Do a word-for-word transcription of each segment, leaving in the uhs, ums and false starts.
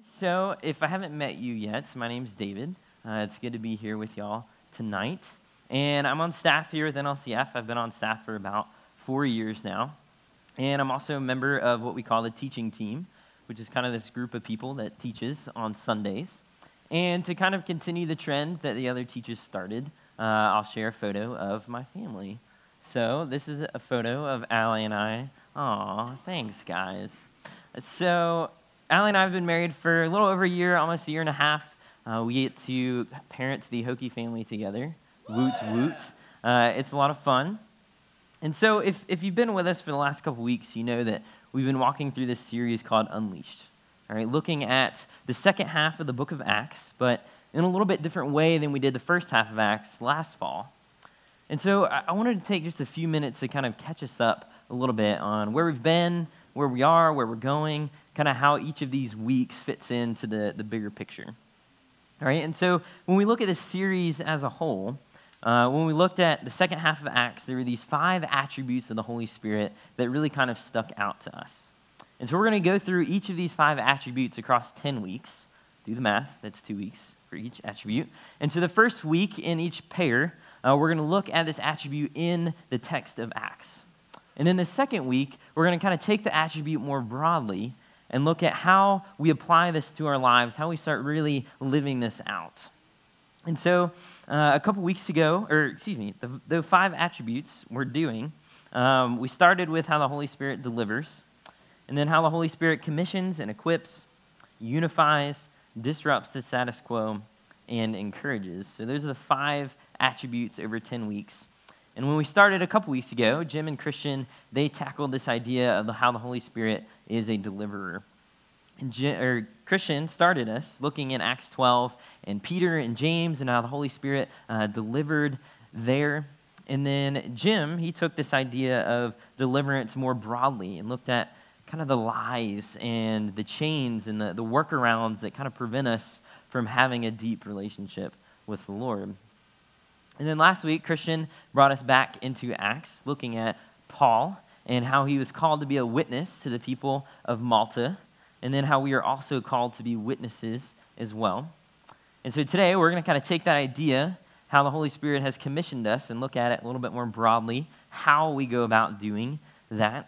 So, if I haven't met you yet, my name's David. Uh, it's good to be here with y'all tonight. And I'm on staff here with N L C F. I've been on staff for about four years now. And I'm also a member of what we call the teaching team, which is kind of this group of people that teaches on Sundays. And to kind of continue the trend that the other teachers started, uh, I'll share a photo of my family. So, this is a photo of Allie and I. Aw, thanks, guys. So, Allie and I have been married for a little over a year, almost a year and a half. Uh, we get to parent the Hokie family together. Woot, woot. Uh, it's a lot of fun. And so if, if you've been with us for the last couple weeks, you know that we've been walking through this series called Unleashed. All right, looking at the second half of the book of Acts, but in a little bit different way than we did the first half of Acts last fall. And so I, I wanted to take just a few minutes to kind of catch us up a little bit on where we've been, where we are, where we're going, kind of how each of these weeks fits into the, the bigger picture. All right, and so when we look at this series as a whole, uh, when we looked at the second half of Acts, there were these five attributes of the Holy Spirit that really kind of stuck out to us. And so we're going to go through each of these five attributes across ten weeks. Do the math, that's two weeks for each attribute. And so the first week in each pair, uh, we're going to look at this attribute in the text of Acts. And then the second week, we're going to kind of take the attribute more broadly and look at how we apply this to our lives, how we start really living this out. And so uh, a couple weeks ago, or excuse me, the, the five attributes we're doing, um, we started with how the Holy Spirit delivers, and then how the Holy Spirit commissions and equips, unifies, disrupts the status quo, and encourages. So those are the five attributes over ten weeks. And when we started a couple weeks ago, Jim and Christian, they tackled this idea of the, how the Holy Spirit is a deliverer. And Jim, or Christian started us looking in Acts twelve, and Peter and James, and how the Holy Spirit uh, delivered there. And then Jim, he took this idea of deliverance more broadly and looked at kind of the lies and the chains and the, the workarounds that kind of prevent us from having a deep relationship with the Lord. And then last week, Christian brought us back into Acts, looking at Paul and how he was called to be a witness to the people of Malta, and then how we are also called to be witnesses as well. And so today, we're going to kind of take that idea, how the Holy Spirit has commissioned us, and look at it a little bit more broadly, how we go about doing that.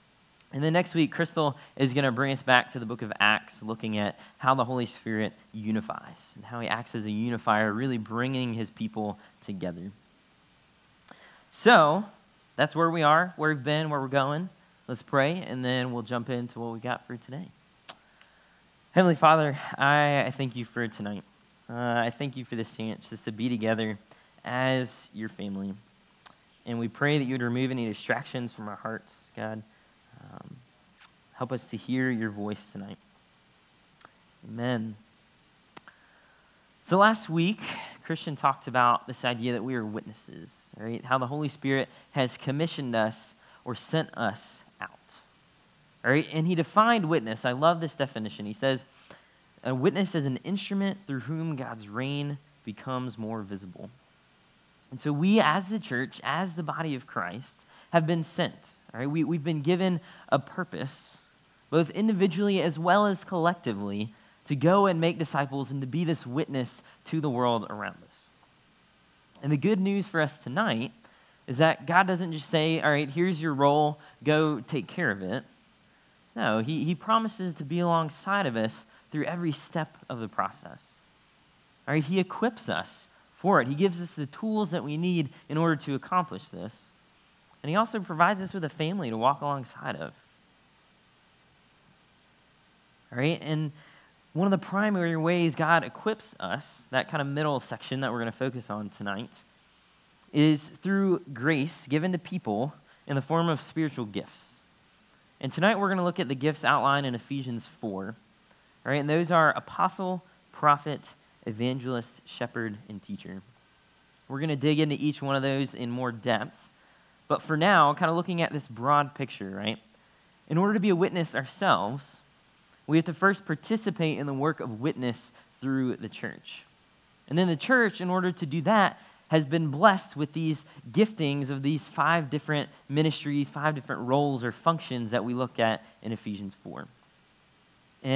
And then next week, Crystal is going to bring us back to the book of Acts, looking at how the Holy Spirit unifies and how he acts as a unifier, really bringing his people together. So, that's where we are, where we've been, where we're going. Let's pray, and then we'll jump into what we got for today. Heavenly Father, I, I thank you for tonight. Uh, I thank you for this chance just to be together as your family. And we pray that you would remove any distractions from our hearts, God. Um, help us to hear your voice tonight. Amen. So last week, Christian talked about this idea that we are witnesses, right? How the Holy Spirit has commissioned us or sent us out. All right? And he defined witness. I love this definition. He says, a witness is an instrument through whom God's reign becomes more visible. And so we as the church, as the body of Christ, have been sent. All right, we, we've been given a purpose, both individually as well as collectively, to go and make disciples and to be this witness to the world around us. And the good news for us tonight is that God doesn't just say, all right, here's your role, go take care of it. No, he, he promises to be alongside of us through every step of the process. All right, he equips us for it. He gives us the tools that we need in order to accomplish this. And he also provides us with a family to walk alongside of. All right, and one of the primary ways God equips us, that kind of middle section that we're going to focus on tonight, is through grace given to people in the form of spiritual gifts. And tonight we're going to look at the gifts outlined in Ephesians four. All right, and those are apostle, prophet, evangelist, shepherd, and teacher. We're going to dig into each one of those in more depth. But for now, kind of looking at this broad picture, right? In order to be a witness ourselves, we have to first participate in the work of witness through the church. And then the church, in order to do that, has been blessed with these giftings of these five different ministries, five different roles or functions that we look at in Ephesians four. And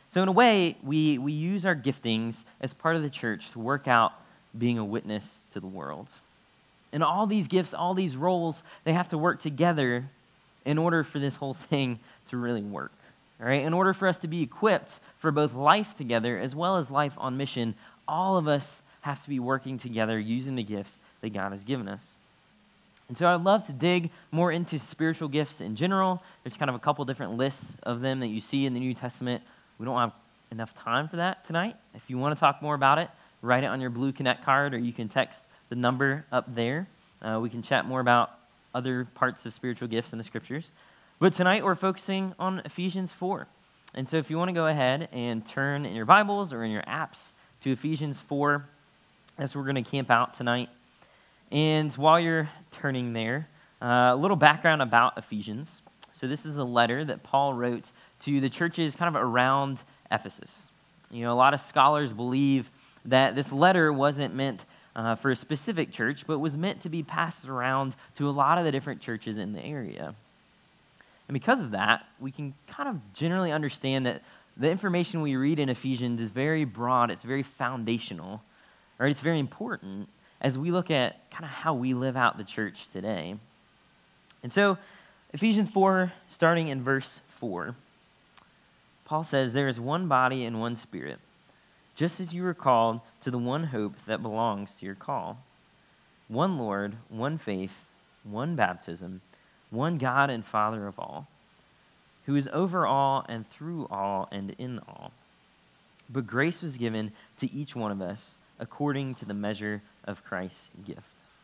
So in a way, we, we use our giftings as part of the church to work out being a witness to the world. And all these gifts, all these roles, they have to work together in order for this whole thing to really work. All right? In order for us to be equipped for both life together as well as life on mission, all of us have to be working together using the gifts that God has given us. And so I'd love to dig more into spiritual gifts in general. There's kind of a couple different lists of them that you see in the New Testament. We don't have enough time for that tonight. If you want to talk more about it, write it on your blue Connect card, or you can text the number up there. Uh, we can chat more about other parts of spiritual gifts in the scriptures. But tonight we're focusing on Ephesians four. And so if you want to go ahead and turn in your Bibles or in your apps to Ephesians four, that's where we're going to camp out tonight. And while you're turning there, uh, a little background about Ephesians. So this is a letter that Paul wrote to the churches kind of around Ephesus. You know, a lot of scholars believe that this letter wasn't meant uh, for a specific church, but was meant to be passed around to a lot of the different churches in the area. And because of that, we can kind of generally understand that the information we read in Ephesians is very broad, it's very foundational, right? It's very important as we look at kind of how we live out the church today. And so, Ephesians four, starting in verse four, Paul says, "There is one body and one Spirit, just as you were called to the one hope that belongs to your call. One Lord, one faith, one baptism, one God and Father of all, who is over all and through all and in all. But grace was given to each one of us according to the measure of Christ's gift."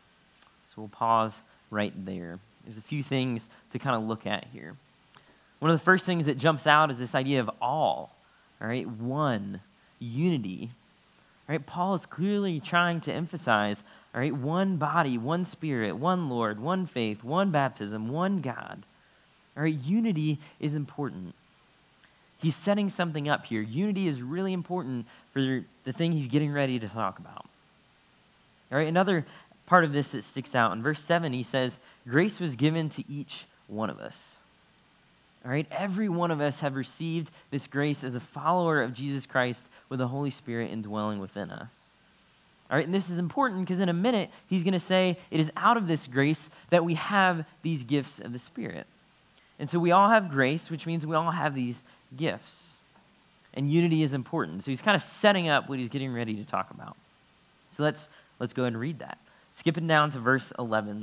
So we'll pause right there. There's a few things to kind of look at here. One of the first things that jumps out is this idea of all, all right, one, unity. All right, Paul is clearly trying to emphasize, all right, one body, one Spirit, one Lord, one faith, one baptism, one God. All right, unity is important. He's setting something up here. Unity is really important for the thing he's getting ready to talk about. All right, another part of this that sticks out. In verse seven, he says, "Grace was given to each one of us." All right, every one of us have received this grace as a follower of Jesus Christ with the Holy Spirit indwelling within us. All right, and this is important because in a minute, he's going to say it is out of this grace that we have these gifts of the Spirit. And so we all have grace, which means we all have these gifts. And unity is important. So he's kind of setting up what he's getting ready to talk about. So let's let's go ahead and read that. Skipping down to verse eleven.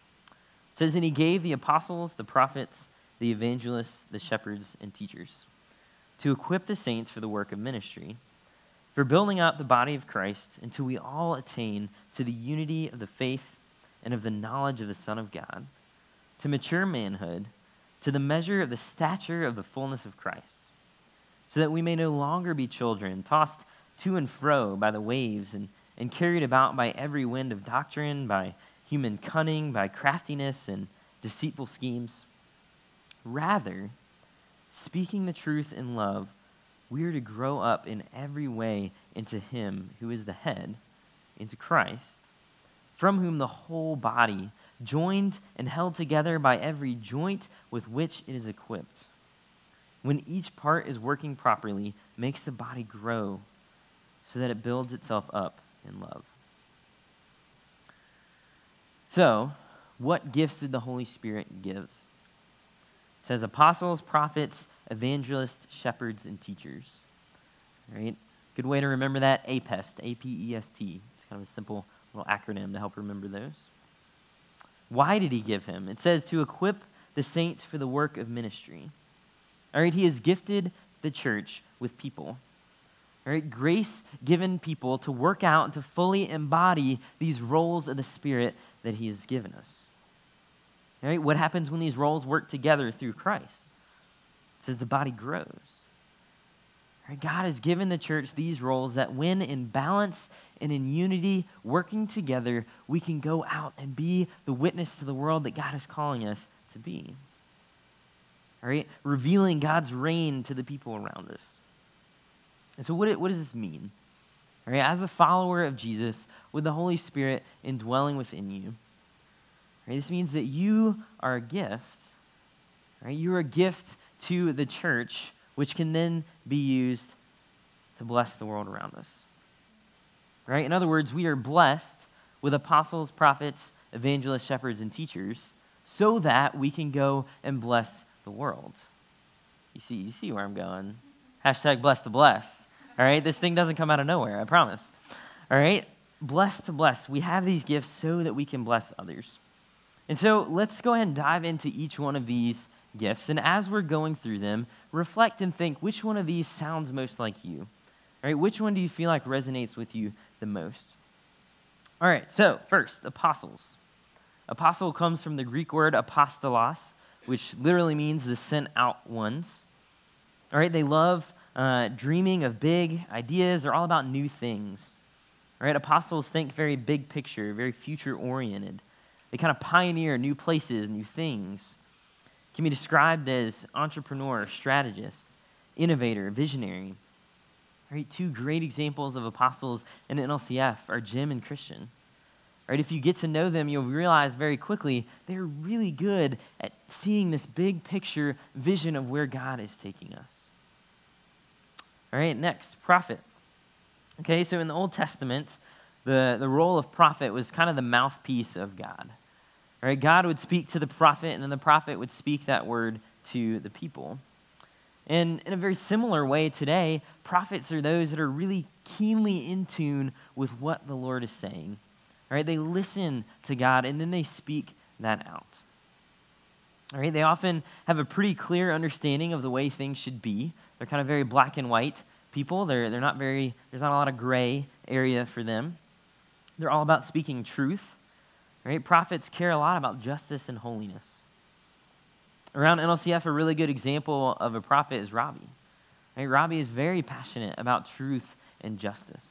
It says, "And he gave the apostles, the prophets, the evangelists, the shepherds, and teachers to equip the saints for the work of ministry, for building up the body of Christ until we all attain to the unity of the faith and of the knowledge of the Son of God, to mature manhood, to the measure of the stature of the fullness of Christ, so that we may no longer be children, tossed to and fro by the waves and, and carried about by every wind of doctrine, by human cunning, by craftiness and deceitful schemes. Rather, speaking the truth in love, we are to grow up in every way into him who is the head, into Christ, from whom the whole body, joined and held together by every joint with which it is equipped, when each part is working properly, makes the body grow so that it builds itself up in love." So, what gifts did the Holy Spirit give? It says apostles, prophets, evangelists, shepherds, and teachers. All right? Good way to remember that, APEST, A P E S T. It's kind of a simple little acronym to help remember those. Why did he give him? It says to equip the saints for the work of ministry. All right, he has gifted the church with people. All right, grace given people to work out and to fully embody these roles of the Spirit that he has given us. All right, what happens when these roles work together through Christ? It says the body grows. All right, God has given the church these roles that when in balance and in unity, working together, we can go out and be the witness to the world that God is calling us to be. All right, revealing God's reign to the people around us. And so what, what does this mean? All right, as a follower of Jesus, with the Holy Spirit indwelling within you, all right, this means that you are a gift. All right, you're a gift to the church which can then be used to bless the world around us. Right? In other words, we are blessed with apostles, prophets, evangelists, shepherds, and teachers so that we can go and bless the world. You see, you see where I'm going. Hashtag bless to bless. All right? This thing doesn't come out of nowhere, I promise. All right? Blessed to bless. We have these gifts so that we can bless others. And so let's go ahead and dive into each one of these gifts. And as we're going through them, reflect and think which one of these sounds most like you. All right? Which one do you feel like resonates with you the most? All right, so first, apostles. Apostle comes from the Greek word apostolos, which literally means the sent out ones. All right, they love uh, dreaming of big ideas. They're all about new things. All right, apostles think very big picture, very future oriented. They kind of pioneer new places, new things. Can be described as entrepreneur, strategist, innovator, visionary. All right, two great examples of apostles in N L C F are Jim and Christian. All right, if you get to know them, you'll realize very quickly they're really good at seeing this big picture vision of where God is taking us. All right, next, prophet. Okay, so in the Old Testament, the, the role of prophet was kind of the mouthpiece of God. All right, God would speak to the prophet, and then the prophet would speak that word to the people. And in a very similar way today, prophets are those that are really keenly in tune with what the Lord is saying. All right, they listen to God, and then they speak that out. All right, they often have a pretty clear understanding of the way things should be. They're kind of very black and white people. They're, they're not very, there's not a lot of gray area for them. They're all about speaking truth. All right, prophets care a lot about justice and holiness. Around N L C F, a really good example of a prophet is Robbie. Right? Robbie is very passionate about truth and justice.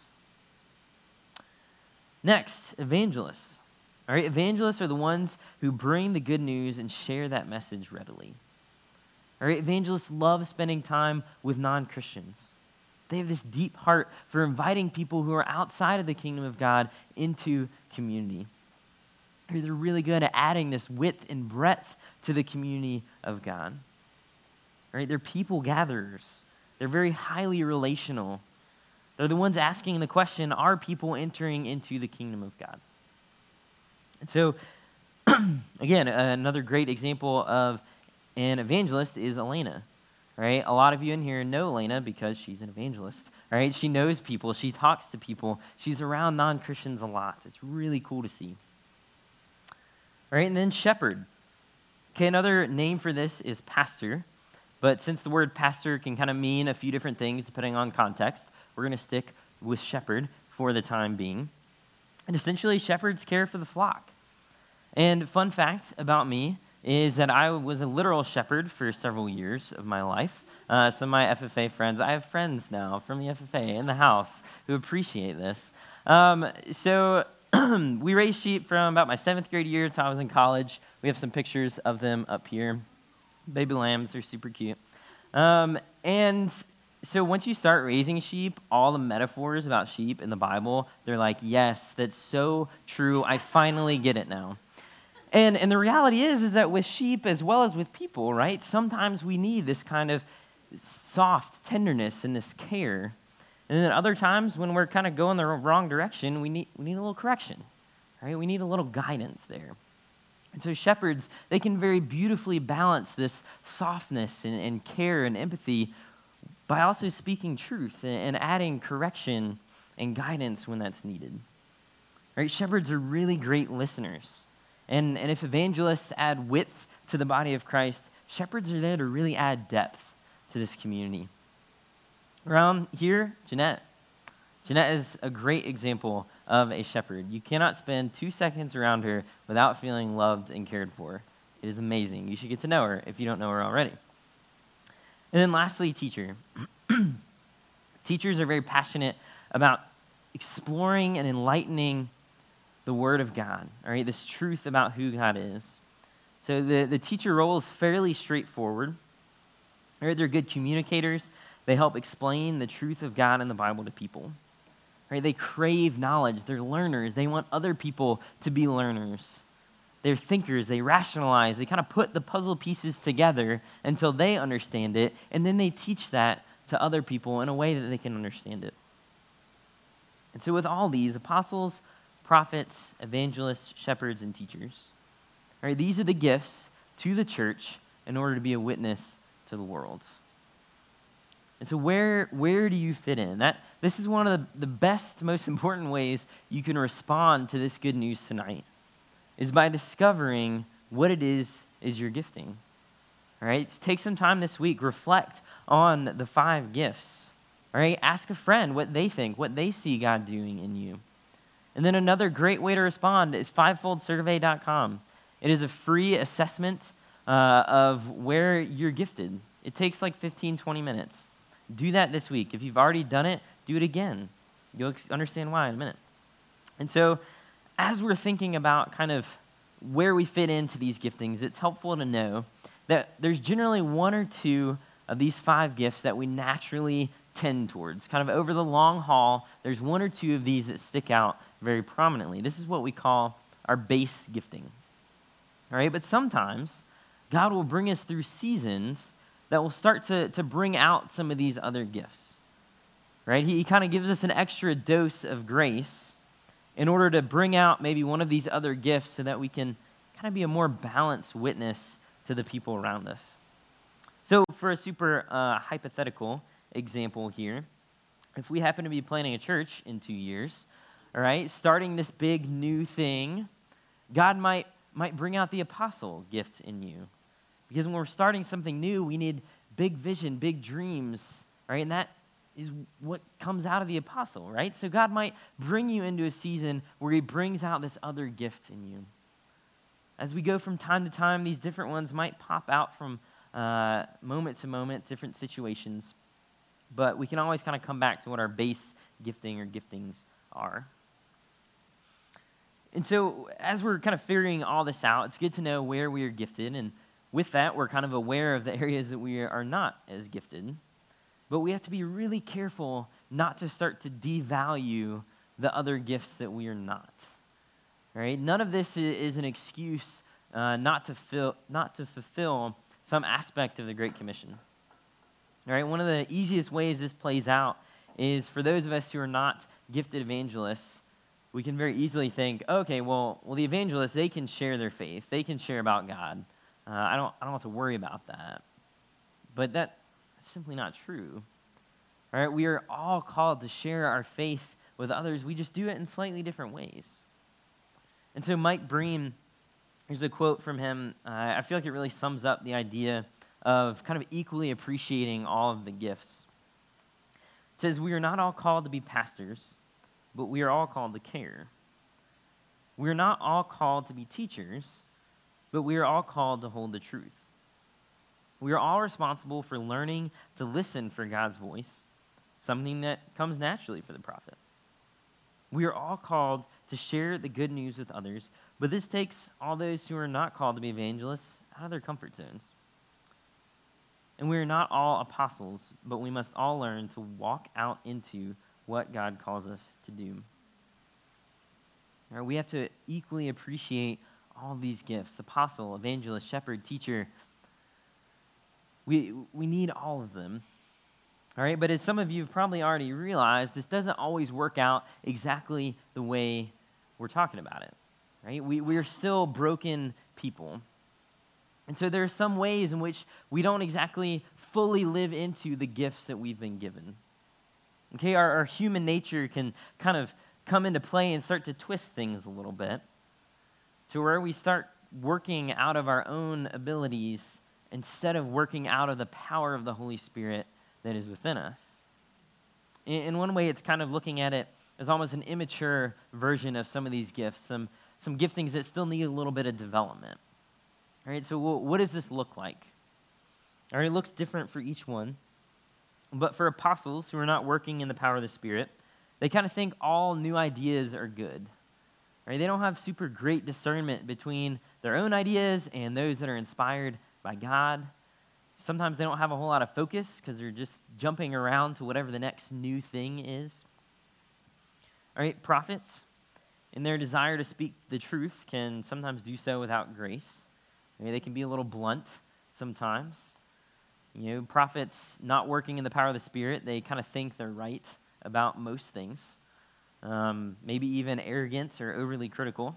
Next, evangelists. All right, evangelists are the ones who bring the good news and share that message readily. All right, evangelists love spending time with non-Christians. They have this deep heart for inviting people who are outside of the kingdom of God into community. They're really good at adding this width and breadth to the community of God. Right? They're people gatherers. They're very highly relational. They're the ones asking the question, are people entering into the kingdom of God? And so, again, another great example of an evangelist is Elena. Right? A lot of you in here know Elena because she's an evangelist. Right? She knows people. She talks to people. She's around non-Christians a lot. It's really cool to see. Right? And then shepherd. Okay, another name for this is pastor, but since the word pastor can kind of mean a few different things depending on context, we're going to stick with shepherd for the time being. And essentially, shepherds care for the flock. And fun fact about me is that I was a literal shepherd for several years of my life. Uh, some of my F F A friends, I have friends now from the F F A in the house who appreciate this. Um, so we raised sheep from about my seventh grade year until I was in college. We have some pictures of them up here. Baby lambs are super cute. Um, and so once you start raising sheep, all the metaphors about sheep in the Bible, they're like, yes, that's so true. I finally get it now. And and the reality is, is that with sheep as well as with people, right, sometimes we need this kind of soft tenderness and this care. And then other times when we're kind of going the wrong direction, we need we need a little correction, right? We need a little guidance there. And so shepherds, they can very beautifully balance this softness and, and care and empathy by also speaking truth and, and adding correction and guidance when that's needed. Right? Shepherds are really great listeners. And, and if evangelists add width to the body of Christ, shepherds are there to really add depth to this community. Around here, Jeanette. Jeanette is a great example of a shepherd. You cannot spend two seconds around her without feeling loved and cared for. It is amazing. You should get to know her if you don't know her already. And then lastly, teacher. Teachers are very passionate about exploring and enlightening the Word of God, all right, this truth about who God is. So the, the teacher role is fairly straightforward. All right, they're good communicators. They help explain the truth of God in the Bible to people. Right? They crave knowledge. They're learners. They want other people to be learners. they're thinkers, they rationalize, they kind of put the puzzle pieces together until they understand it, and then they teach that to other people in a way that they can understand it. And so with all these, apostles, prophets, evangelists, shepherds, and teachers, all right, these are the gifts to the church in order to be a witness to the world. And so where where do you fit in? That this is one of the, the best, most important ways you can respond to this good news tonight, is by discovering what it is is your gifting. All right? Take some time this week, reflect on the five gifts. All right? Ask a friend what they think, what they see God doing in you. And then another great way to respond is fivefold survey dot com. It is a free assessment uh, of where you're gifted. It takes like fifteen, twenty minutes. Do that this week. If you've already done it, do it again. You'll understand why in a minute. And so, as we're thinking about kind of where we fit into these giftings, it's helpful to know that there's generally one or two of these five gifts that we naturally tend towards. Kind of over the long haul, there's one or two of these that stick out very prominently. This is what we call our base gifting. All right, but sometimes God will bring us through seasons that will start to, to bring out some of these other gifts, right? He, he kind of gives us an extra dose of grace in order to bring out maybe one of these other gifts so that we can kind of be a more balanced witness to the people around us. So for a super uh, hypothetical example here, if we happen to be planning a church in two years, all right, starting this big new thing, God might might bring out the apostle gift in you. Because when we're starting something new, we need big vision, big dreams, right? And that is what comes out of the apostle, right? So God might bring you into a season where he brings out this other gift in you. As we go from time to time, these different ones might pop out from uh, moment to moment, different situations. But we can always kind of come back to what our base gifting or giftings are. And so as we're kind of figuring all this out, it's good to know where we are gifted, and with that, we're kind of aware of the areas that we are not as gifted. But we have to be really careful not to start to devalue the other gifts that we are not. All right? None of this is an excuse uh, not to fill, not to fulfill some aspect of the Great Commission. All right? One of the easiest ways this plays out is for those of us who are not gifted evangelists, we can very easily think, okay, well, well, the evangelists, they can share their faith. They can share about God. Uh, I don't I don't have to worry about that. But that's simply not true. All right, we are all called to share our faith with others. We just do it in slightly different ways. And so Mike Breen, here's a quote from him. Uh, I feel like it really sums up the idea of kind of equally appreciating all of the gifts. It says, we are not all called to be pastors, but we are all called to care. We are not all called to be teachers, but we are all called to hold the truth. We are all responsible for learning to listen for God's voice, something that comes naturally for the prophet. We are all called to share the good news with others, but this takes all those who are not called to be evangelists out of their comfort zones. And we are not all apostles, but we must all learn to walk out into what God calls us to do. All right, we have to equally appreciate all these gifts: apostle, evangelist, shepherd, teacher. We we need all of them. All right, but as some of you have probably already realized, this doesn't always work out exactly the way we're talking about it. Right? We we are still broken people. And so there are some ways in which we don't exactly fully live into the gifts that we've been given. Okay, our, our human nature can kind of come into play and start to twist things a little bit to where we start working out of our own abilities instead of working out of the power of the Holy Spirit that is within us. In, in one way, it's kind of looking at it as almost an immature version of some of these gifts, some, some giftings that still need a little bit of development. All right, so what does this look like? All right, it looks different for each one. But for apostles who are not working in the power of the Spirit, they kind of think all new ideas are good. Right? They don't have super great discernment between their own ideas and those that are inspired by God. Sometimes they don't have a whole lot of focus because they're just jumping around to whatever the next new thing is. All right, prophets. in their desire to speak the truth, can sometimes do so without grace. Maybe they can be a little blunt sometimes. You know, prophets not working in the power of the Spirit, they kind of think they're right about most things. Um, maybe even arrogant or overly critical.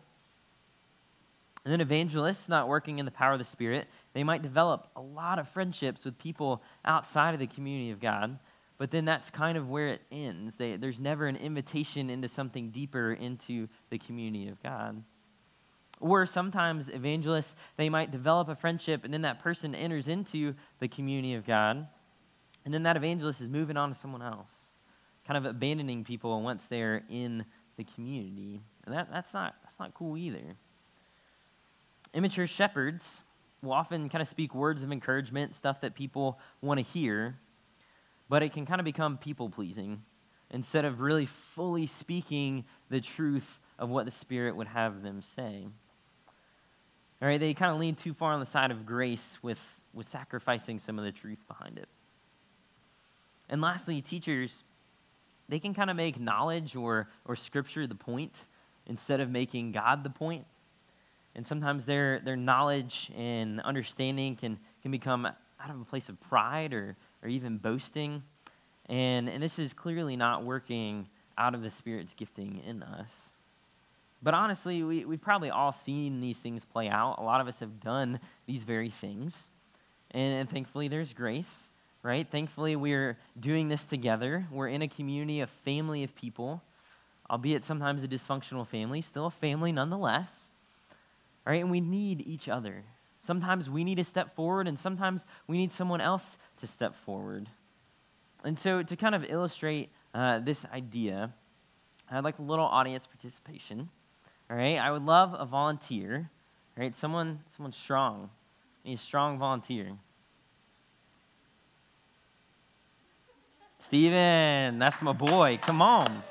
And then evangelists not working in the power of the Spirit, they might develop a lot of friendships with people outside of the community of God, but then that's kind of where it ends. They, there's never an invitation into something deeper into the community of God. Or sometimes evangelists, they might develop a friendship and then that person enters into the community of God, and then that evangelist is moving on to someone else, kind of abandoning people once they're in the community. And that, that's not that's not cool either. Immature shepherds will often kind of speak words of encouragement, stuff that people want to hear, but it can kind of become people-pleasing instead of really fully speaking the truth of what the Spirit would have them say. All right, they kind of lean too far on the side of grace with, with sacrificing some of the truth behind it. And lastly, teachers, they can kind of make knowledge or, or scripture the point instead of making God the point. And sometimes their their knowledge and understanding can, can become out of a place of pride or, or even boasting. And, and this is clearly not working out of the Spirit's gifting in us. But honestly, we, we've probably all seen these things play out. A lot of us have done these very things. And, and thankfully, there's grace, right? Thankfully, we're doing this together. We're in a community, a family of people, albeit sometimes a dysfunctional family, still a family nonetheless. Right? And we need each other. Sometimes we need to step forward, and sometimes we need someone else to step forward. And so to kind of illustrate uh, this idea, I'd like a little audience participation. All right? I would love a volunteer. All right? Someone, someone strong. I need a strong volunteer. Steven, that's my boy. Come on.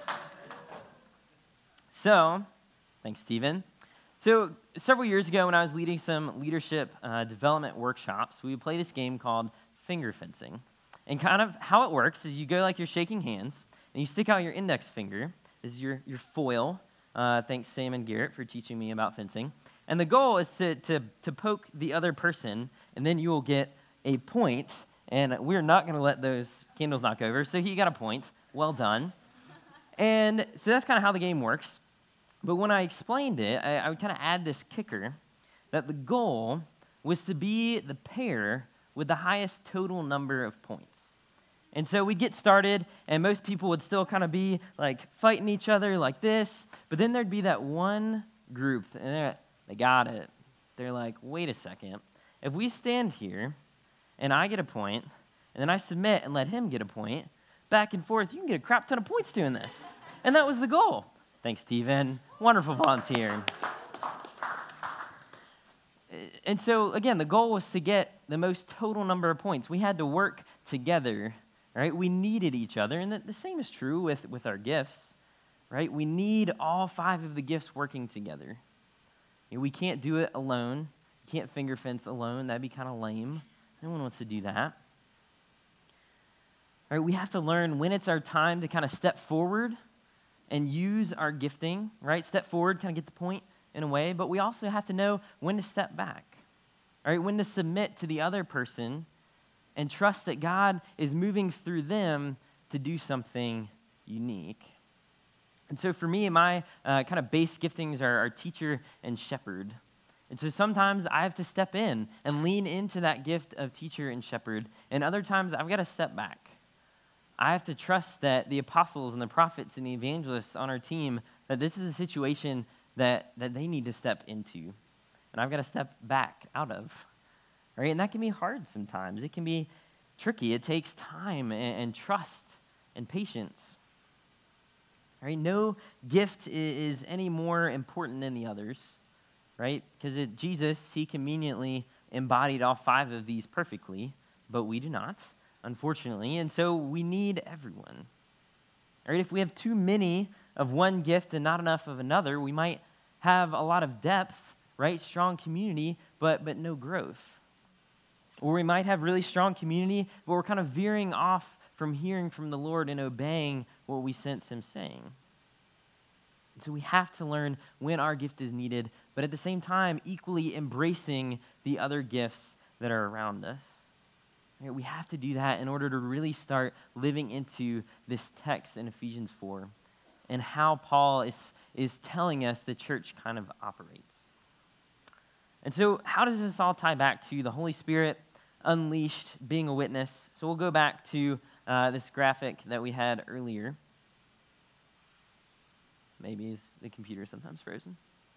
So, thanks, Steven. So several years ago when I was leading some leadership uh, development workshops, we would play this game called finger fencing. And kind of how it works is you go like you're shaking hands, and you stick out your index finger as your, your foil. Uh, thanks, Sam and Garrett, for teaching me about fencing. And the goal is to, to, to poke the other person, and then you will get a point. And we're not going to let those candles knock over, so he got a point. Well done. And so that's kind of how the game works. But when I explained it, I, I would kind of add this kicker that the goal was to be the pair with the highest total number of points. And so we'd get started, and most people would still kind of be like fighting each other like this, but then there'd be that one group, and they're, they got it. They're like, wait a second. If we stand here, and I get a point, and then I submit and let him get a point, back and forth, you can get a crap ton of points doing this. And that was the goal. Thanks, Steven. Wonderful volunteer. And so, again, the goal was to get the most total number of points. We had to work together, right? We needed each other, and the, the same is true with, with our gifts, right? We need all five of the gifts working together. You know, we can't do it alone. You can't finger fence alone. That'd be kind of lame. No one wants to do that. All right, we have to learn when it's our time to kind of step forward and use our gifting, right? Step forward, kind of get the point in a way, but we also have to know when to step back, all right? When to submit to the other person and trust that God is moving through them to do something unique. And so for me, my uh, kind of base giftings are, are teacher and shepherd. And so sometimes I have to step in and lean into that gift of teacher and shepherd, and other times I've got to step back. I have to trust that the apostles and the prophets and the evangelists on our team, that this is a situation that, that they need to step into. And I've got to step back out of. Right? And that can be hard sometimes. It can be tricky. It takes time and, and trust and patience. Right? No gift is any more important than the others. Right? Because Jesus, he conveniently embodied all five of these perfectly, but we do not, unfortunately, and so we need everyone. All right, if we have too many of one gift and not enough of another, we might have a lot of depth, right? Strong community, but but no growth. Or we might have really strong community, but we're kind of veering off from hearing from the Lord and obeying what we sense him saying. So we have to learn when our gift is needed, but at the same time, equally embracing the other gifts that are around us. Right? We have to do that in order to really start living into this text in Ephesians four and how Paul is, is telling us the church kind of operates. And so how does this all tie back to the Holy Spirit unleashed, being a witness? So we'll go back to uh, this graphic that we had earlier. Maybe is the computer sometimes frozen?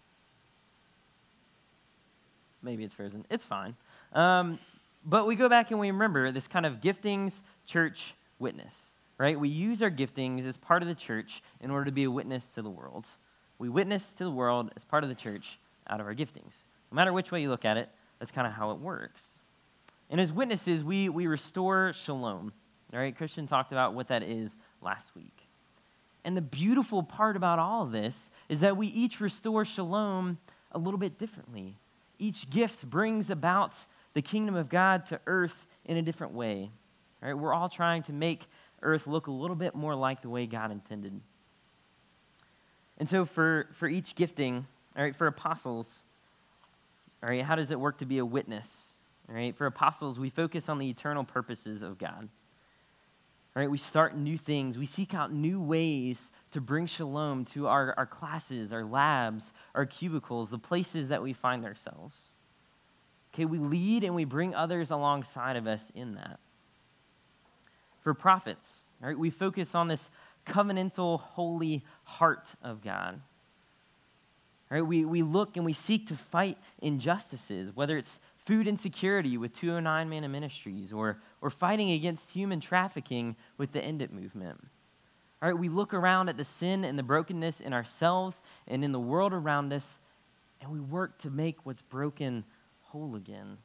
Maybe it's frozen. It's fine. Um, but we go back and we remember this kind of giftings, church, witness, right? We use our giftings as part of the church in order to be a witness to the world. We witness to the world as part of the church out of our giftings. No matter which way you look at it, that's kind of how it works. And as witnesses, we, we restore shalom. All right, Christian talked about what that is last week. And the beautiful part about all of this is that we each restore shalom a little bit differently. Each gift brings about the kingdom of God to earth in a different way. All right, we're all trying to make earth look a little bit more like the way God intended. And so for, for each gifting, all right, for apostles, all right, how does it work to be a witness? All right, for apostles, we focus on the eternal purposes of God. All right, we start new things. We seek out new ways to bring shalom to our, our classes, our labs, our cubicles, the places that we find ourselves. Okay, we lead and we bring others alongside of us in that. For prophets, all right, we focus on this covenantal, holy heart of God. All right, we, we look and we seek to fight injustices, whether it's food insecurity with two oh nine Man of Ministries, or, or fighting against human trafficking with the End It movement. All right, we look around at the sin and the brokenness in ourselves and in the world around us, and we work to make what's broken whole again.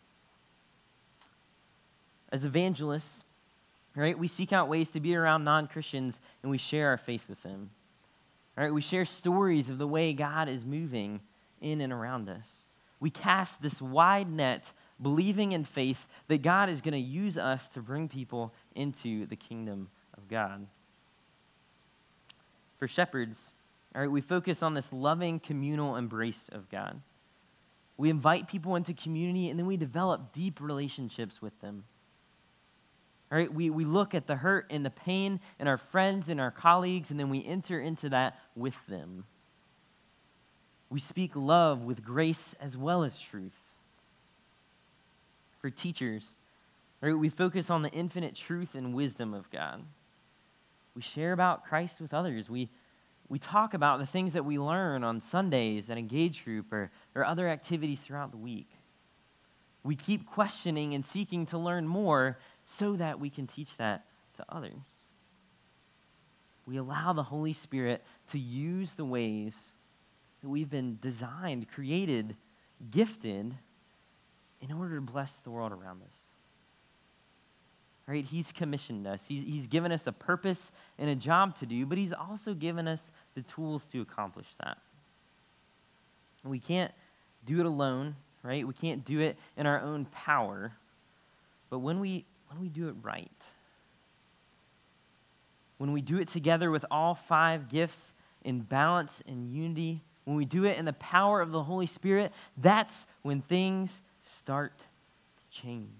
As evangelists, all right, we seek out ways to be around non-Christians, and we share our faith with them. All right, we share stories of the way God is moving in and around us. We cast this wide net, believing in faith that God is going to use us to bring people into the kingdom of God. For shepherds, all right, we focus on this loving communal embrace of God. We invite people into community, and then we develop deep relationships with them. All right, we, we look at the hurt and the pain in our friends and our colleagues, and then we enter into that with them. We speak love with grace as well as truth. For teachers, right, we focus on the infinite truth and wisdom of God. We share about Christ with others. We, we talk about the things that we learn on Sundays at Engage Group or, or other activities throughout the week. We keep questioning and seeking to learn more so that we can teach that to others. We allow the Holy Spirit to use the ways that we've been designed, created, gifted in order to bless the world around us. Right? He's commissioned us. He's, he's given us a purpose and a job to do, but he's also given us the tools to accomplish that. We can't do it alone, right? We can't do it in our own power, but when we when we do it right, when we do it together with all five gifts in balance and unity, when we do it in the power of the Holy Spirit, that's when things start to change.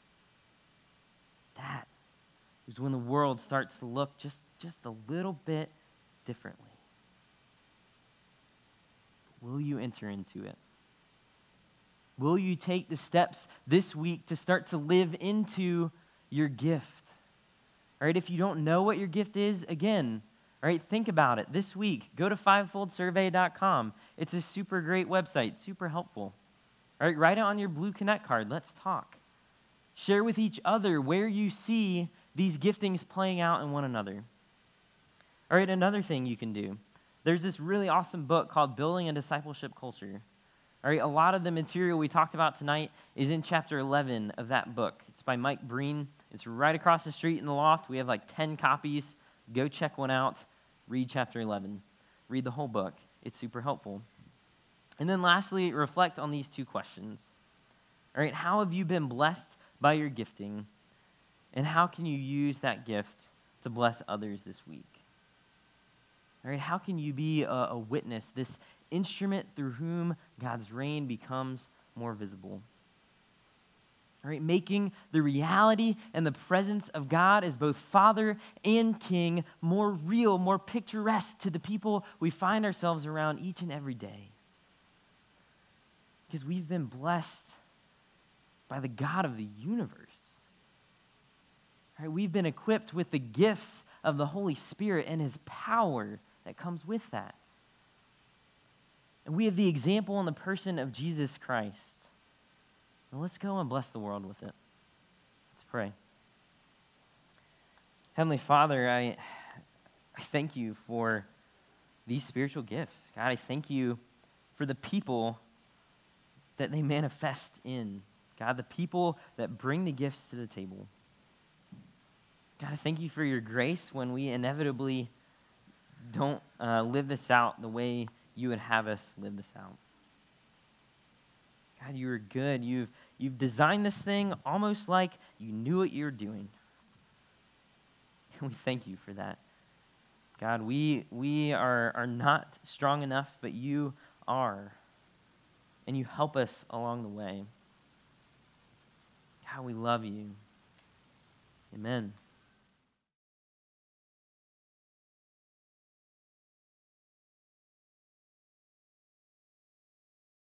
That is when the world starts to look just, just a little bit differently. Will you enter into it? Will you take the steps this week to start to live into your gift? All right, if you don't know what your gift is, again, all right, think about it. This week, go to fivefold survey dot com. It's a super great website, super helpful. All right, write it on your blue Connect card. Let's talk. Share with each other where you see these giftings playing out in one another. All right, another thing you can do. There's this really awesome book called Building a Discipleship Culture. All right, a lot of the material we talked about tonight is in chapter eleven of that book. It's by Mike Breen. It's right across the street in the loft. We have like ten copies. Go check one out. Read chapter eleven. Read the whole book. It's super helpful. And then lastly, reflect on these two questions. All right, how have you been blessed by your gifting? And how can you use that gift to bless others this week? All right, how can you be a, a witness, this instrument through whom God's reign becomes more visible? All right, making the reality and the presence of God as both Father and King more real, more picturesque to the people we find ourselves around each and every day. Because we've been blessed by the God of the universe. All right, we've been equipped with the gifts of the Holy Spirit and his power that comes with that. And we have the example in the person of Jesus Christ. Well, let's go and bless the world with it. Let's pray. Heavenly Father, I, I thank you for these spiritual gifts. God, I thank you for the people that they manifest in. God, the people that bring the gifts to the table. God, I thank you for your grace when we inevitably don't uh, live this out the way you would have us live this out. God, you are good. You've, you've designed this thing almost like you knew what you were doing. And we thank you for that. God, we, we are, are not strong enough, but you are. And you help us along the way. God, we love you. Amen.